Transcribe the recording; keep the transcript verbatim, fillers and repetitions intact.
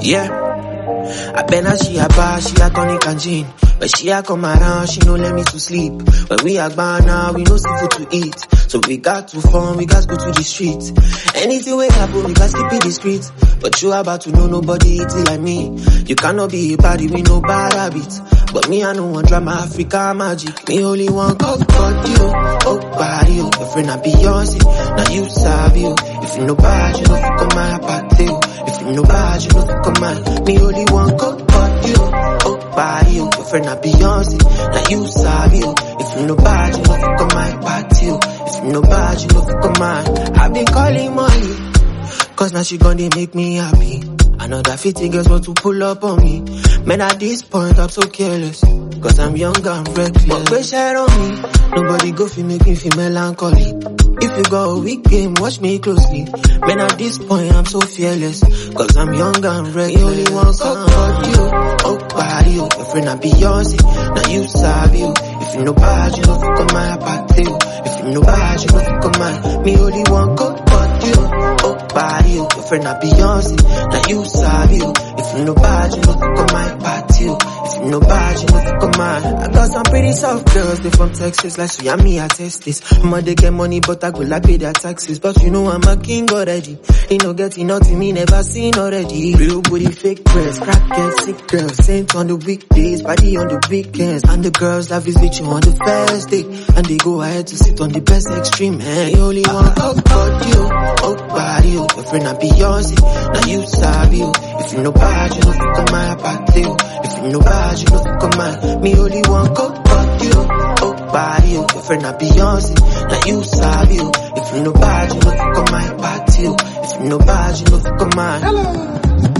Yeah. I been her, she a bar, she a tonic and gin. When she a come around, she no let me to sleep. When we are gone now, we no see food to eat. So we got to fun, we got to go to the streets. Anything we happen, we got sleep in the streets. But you about to know nobody eat it like me. You cannot be a body with no bad habits. But me, I don't want drama, Africa magic. Me only want coke body, oh body, oh. Your friend I Beyonce, now you sabi, oh. If you know bad, you know fi come my party, oh. If you know bad, you know fi come my. Me only want coke body, oh body, oh. Your friend I Beyonce, now you sabi, oh. If you know bad, you know fi come my party, oh. If you know bad, you know fi come my. I been calling money, cause now she gonna make me happy. Another fifty girls want to pull up on me. Man, at this point, I'm so careless. Cause I'm young and reckless. But they share on me. Nobody go fi make me feel melancholy. If you got a weak game, watch me closely. Man, at this point, I'm so fearless. Cause I'm young and reckless. You only want coke body, oh, oh body, oh. Your friend I Beyonce, now you sabi, oh. If you know bad, you know fi come my party, oh. If you know bad, you know fi come my. Me only want coke body, oh, oh body, oh. Your friend I Beyonce, now you sabi, oh. If you know bad, you know fi come my party, oh. If you know bad, you know fi come my. I got some pretty soft girls, they from Texas, like she and me, I test this. I'ma they get money, but I go like pay their taxes. But you know I'm a king already. Ain't no getting nothing, me never seen already. Real booty, fake breasts, crack get sick girls. Saint on the weekdays, party on the weekends. And the girls love is with you on the first day. And they go ahead to sit on the best extreme, man. You only want coke body, oh, oh body, oh. Your friend I Beyonce, now you sabi, oh. If you know bad, you know fi come my party, oh. If you know bad, you know fi come my. Me only want coke body, oh, oh body, oh. Your friend I Beyonce, now you sabi, oh. If you know bad, you know fi come my party, oh. If you know bad, you know fi come my. Hello.